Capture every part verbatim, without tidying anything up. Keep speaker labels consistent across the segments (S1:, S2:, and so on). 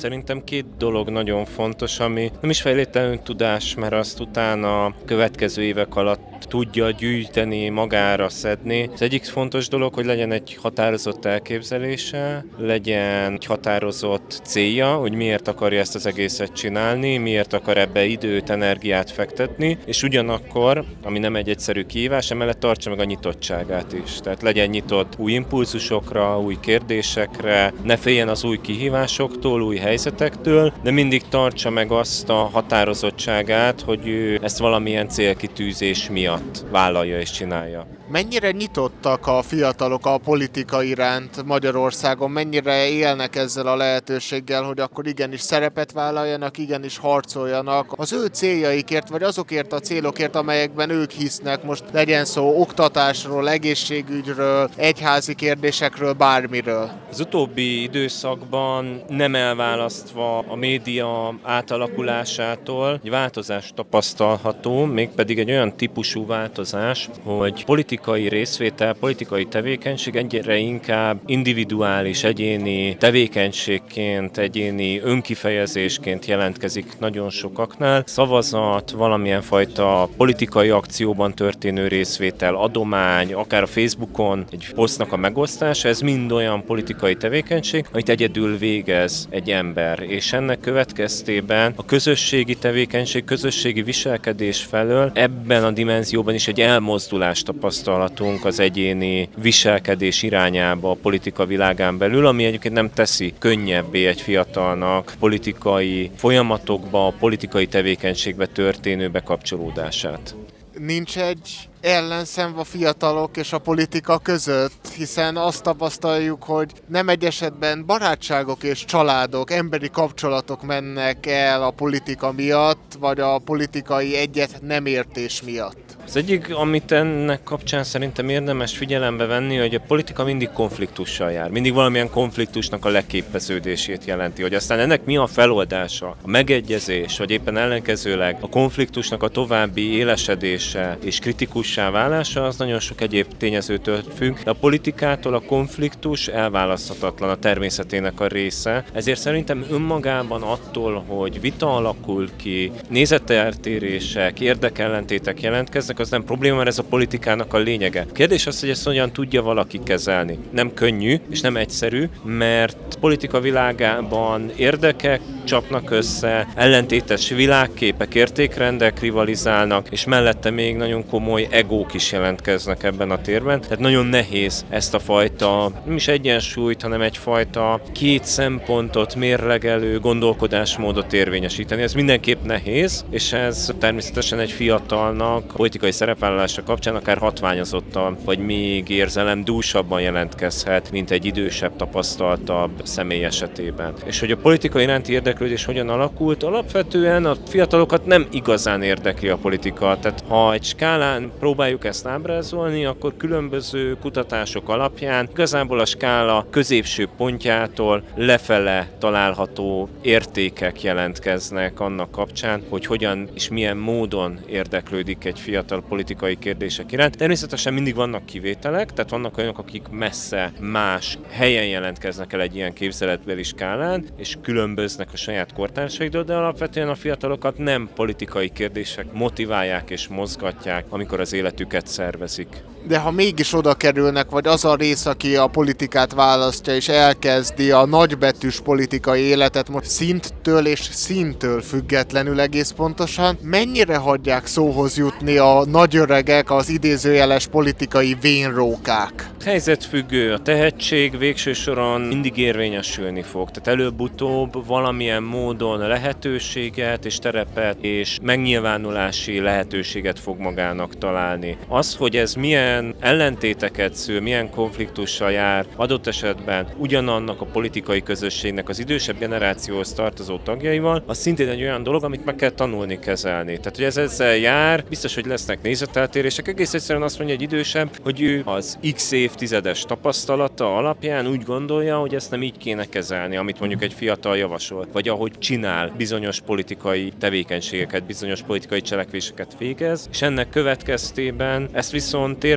S1: Szerintem két dolog nagyon fontos, ami nem is fejlétlenül tudás, mert azt utána a következő évek alatt tudja gyűjteni, magára szedni. Az egyik fontos dolog, hogy legyen egy határozott elképzelése, legyen egy határozott célja, hogy miért akarja ezt az egészet csinálni, miért akar ebbe időt, energiát fektetni, és ugyanakkor, ami nem egy egyszerű kihívás, emellett tartsa meg a nyitottságát is. Tehát legyen nyitott új impulzusokra, új kérdésekre, ne féljen az új kihívásoktól, új helyzetektől, de mindig tartsa meg azt a határozottságát, hogy ő ezt valamilyen célkitűzés miatt vállalja és csinálja.
S2: Mennyire nyitottak a fiatalok a politika iránt Magyarországon? Mennyire élnek ezzel a lehetőséggel, hogy akkor igenis szerepet vállaljanak, igenis harcoljanak az ő céljaikért, vagy azokért a célokért, amelyekben ők hisznek, most legyen szó oktatásról, egészségügyről, egyházi kérdésekről, bármiről?
S1: Az utóbbi időszakban nem elválasztva a média átalakulásától egy változás tapasztalható, mégpedig egy olyan típusú változás, hogy politikai részvétel, politikai tevékenység egyre inkább individuális, egyéni tevékenységként, egyéni önkifejezésként jelentkezik nagyon sokaknál. Szavazat, valamilyen fajta politikai akcióban történő részvétel, adomány, akár a Facebookon egy posztnak a megosztása, ez mind olyan politikai tevékenység, amit egyedül végez egy ember, és ennek következtében a közösségi tevékenység, közösségi viselkedés felől ebben a dimenzióban is egy elmozdulást tapasztalhatunk az egyéni viselkedés irányába a politika világán belül, ami egyébként nem teszi könnyebbé egy fiatalnak politikai folyamatokba, a politikai tevékenységbe történő bekapcsolódását.
S2: Nincs egy ellenszem a fiatalok és a politika között, hiszen azt tapasztaljuk, hogy nem egy esetben barátságok és családok, emberi kapcsolatok mennek el a politika miatt, vagy a politikai egyet nem értés miatt.
S1: Az egyik, amit ennek kapcsán szerintem érdemes figyelembe venni, hogy a politika mindig konfliktussal jár. Mindig valamilyen konfliktusnak a leképeződését jelenti, hogy aztán ennek mi a feloldása, a megegyezés, vagy éppen ellenkezőleg a konfliktusnak a további élesedése és kritikussá válása, az nagyon sok egyéb tényezőtől függ. De a politikától a konfliktus elválaszthatatlan, a természetének a része. Ezért szerintem önmagában attól, hogy vita alakul ki, nézeteltérések, érdekellentétek jelentkeznek, az nem probléma, mert ez a politikának a lényege. A kérdés az, hogy ezt hogyan tudja valaki kezelni. Nem könnyű, és nem egyszerű, mert politika világában érdekek csapnak össze, ellentétes világképek, értékrendek rivalizálnak, és mellette még nagyon komoly egók is jelentkeznek ebben a térben. Tehát nagyon nehéz ezt a fajta, nem is egyensúlyt, hanem egyfajta két szempontot mérlegelő gondolkodásmódot érvényesíteni. Ez mindenképp nehéz, és ez természetesen egy fiatalnak politikai szerepvállalása kapcsán akár hatványozottan, vagy még érzelemdúsabban jelentkezhet, mint egy idősebb, tapasztaltabb személy esetében. És hogy a politika iránti érdeklődés hogyan alakult, alapvetően a fiatalokat nem igazán érdekli a politika. Tehát ha egy skálán próbáljuk ezt ábrázolni, akkor különböző kutatások alapján igazából a skála középső pontjától lefele található értékek jelentkeznek annak kapcsán, hogy hogyan és milyen módon érdeklődik egy fiatal politikai kérdések iránt. Természetesen mindig vannak kivételek, tehát vannak olyanok, akik messze más helyen jelentkeznek el egy ilyen képzeletbeli skálán, és különböznek a saját kortársaiktól, de alapvetően a fiatalokat nem politikai kérdések motiválják és mozgatják, amikor az életüket szervezik.
S2: De ha mégis oda kerülnek, vagy az a rész, aki a politikát választja, és elkezdi a nagybetűs politikai életet, most szinttől és színtől függetlenül egész pontosan, mennyire hagyják szóhoz jutni a nagyöregek, az idézőjeles politikai vénrókák?
S1: Helyzetfüggő, a tehetség végső soron mindig érvényesülni fog. Tehát előbb-utóbb valamilyen módon lehetőséget és terepet és megnyilvánulási lehetőséget fog magának találni. Az, hogy ez milyen ellentéteket szül, milyen konfliktussal jár, adott esetben ugyanannak a politikai közösségnek az idősebb generációhoz tartozó tagjaival, az szintén egy olyan dolog, amit meg kell tanulni kezelni. Tehát, hogy ez ezzel jár, biztos, hogy lesznek nézeteltérések. Egész egyszerűen azt mondja egy idősebb, hogy ő az X évtizedes tapasztalata alapján úgy gondolja, hogy ezt nem így kéne kezelni, amit mondjuk egy fiatal javasol, vagy ahogy csinál bizonyos politikai tevékenységeket, bizonyos politikai cselekvéseket végez, és ennek következtében ezt viszont érdemes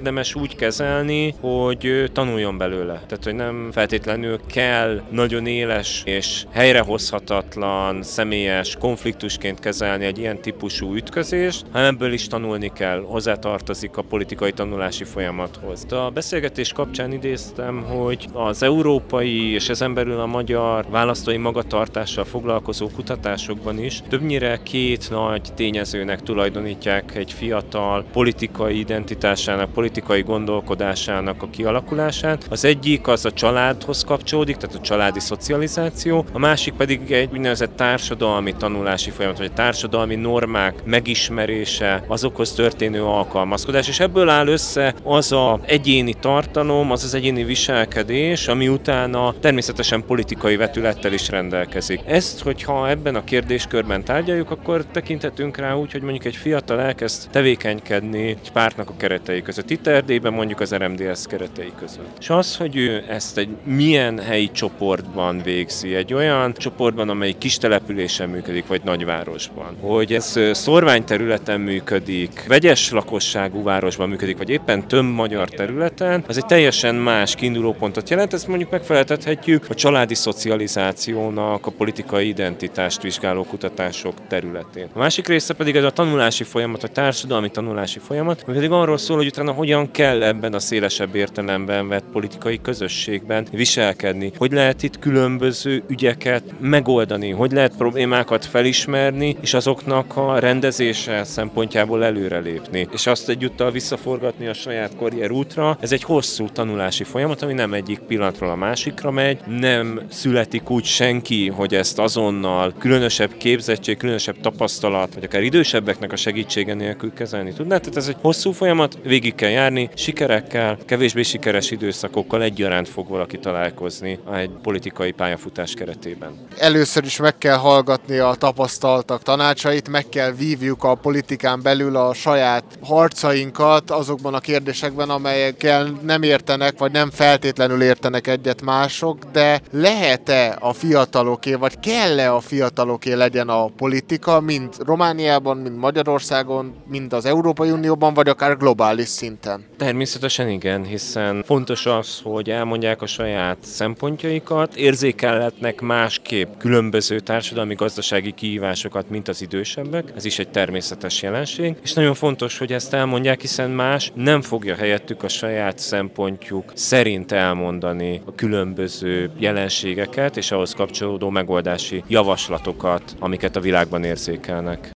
S1: érdemes úgy kezelni, hogy tanuljon belőle. Tehát, hogy nem feltétlenül kell nagyon éles és helyrehozhatatlan, személyes konfliktusként kezelni egy ilyen típusú ütközést, hanem ebből is tanulni kell, hozzátartozik a politikai tanulási folyamathoz. De a beszélgetés kapcsán idéztem, hogy az európai és ezen belül a magyar választói magatartással foglalkozó kutatásokban is többnyire két nagy tényezőnek tulajdonítják egy fiatal politikai identitásának, politikai gondolkodásának a kialakulását. Az egyik az a családhoz kapcsolódik, tehát a családi szocializáció, a másik pedig egy úgynevezett társadalmi tanulási folyamat, vagy a társadalmi normák megismerése, azokhoz történő alkalmazkodás, és ebből áll össze az az egyéni tartalom, az az egyéni viselkedés, ami utána természetesen politikai vetülettel is rendelkezik. Ezt, hogyha ebben a kérdéskörben tárgyaljuk, akkor tekinthetünk rá úgy, hogy mondjuk egy fiatal elkezd tevékenykedni egy pártnak a keretei között. Itt Erdélyben mondjuk az er em dé es keretei között. És az, hogy ő ezt egy milyen helyi csoportban végzi, egy olyan csoportban, amely kis településen működik, vagy nagyvárosban, hogy ez szórványterületen működik, vegyes lakosságú városban működik, vagy éppen több magyar területen, az egy teljesen más kiindulópontot jelent. Ezt mondjuk megfeleltethetjük a családi szocializációnak, a politikai identitást vizsgáló kutatások területén. A másik része pedig ez a tanulási folyamat, a társadalmi tanulási folyamat, ami pedig arról szól, hogy utána hogyan kell ebben a szélesebb értelemben vett politikai közösségben viselkedni, hogy lehet itt különböző ügyeket megoldani, hogy lehet problémákat felismerni, és azoknak a rendezése szempontjából előrelépni. És azt egyúttal visszaforgatni a saját karrierútra. Ez egy hosszú tanulási folyamat, ami nem egyik pillanatról a másikra megy, nem születik úgy senki, hogy ezt azonnal különösebb képzettség, különösebb tapasztalat, vagy akár idősebbeknek a segítsége nélkül kezelni tudná. Tehát ez egy hosszú folyamat, végig kell járni, sikerekkel, kevésbé sikeres időszakokkal egyaránt fog valaki találkozni egy politikai pályafutás keretében.
S2: Először is meg kell hallgatni a tapasztaltak tanácsait, meg kell vívjuk a politikán belül a saját harcainkat azokban a kérdésekben, amelyekkel nem értenek, vagy nem feltétlenül értenek egyet mások, de lehet-e a fiataloké, vagy kell-e a fiataloké legyen a politika, mind Romániában, mind Magyarországon, mind az Európai Unióban, vagy akár globális szinten?
S1: Természetesen igen, hiszen fontos az, hogy elmondják a saját szempontjaikat, érzékelhetnek másképp különböző társadalmi-gazdasági kihívásokat, mint az idősebbek, ez is egy természetes jelenség, és nagyon fontos, hogy ezt elmondják, hiszen más nem fogja helyettük a saját szempontjuk szerint elmondani a különböző jelenségeket és ahhoz kapcsolódó megoldási javaslatokat, amiket a világban érzékelnek.